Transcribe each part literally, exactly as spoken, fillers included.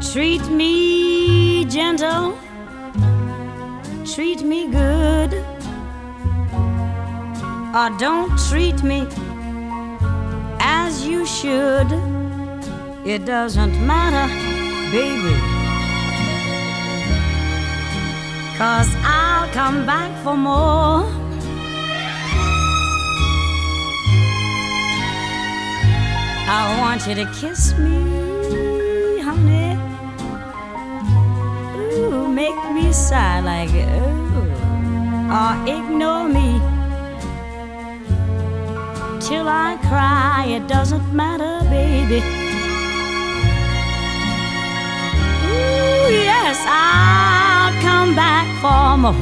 Treat me gentle, treat me good, or don't treat me as you should. It doesn't matter, baby, 'cause I'll come back for more. I want you to kiss me, honey. Ooh, make me sigh like ooh, or ignore me till I cry. It doesn't matter, baby. Ooh, yes, I'll come back for more.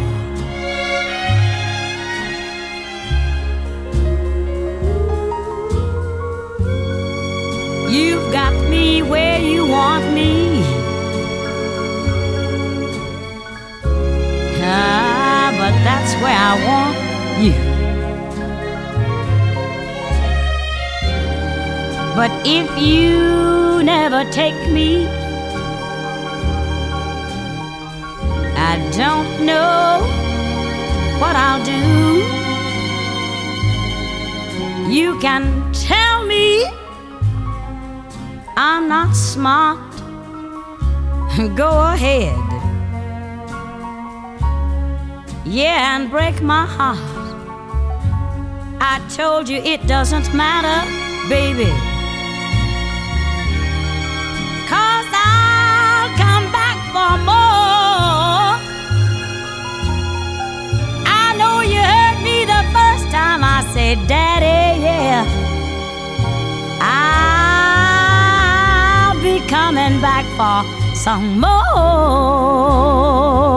You've got me where you want me. Ah, but that's where I want you. But if you never take me, I don't know what I'll do. You can tell me I'm not smart. Go ahead. Yeah, and break my heart. I told you it doesn't matter, baby, 'cause I'll come back for more. I know you heard me the first time I said, Daddy, yeah, I'll be coming back for some more.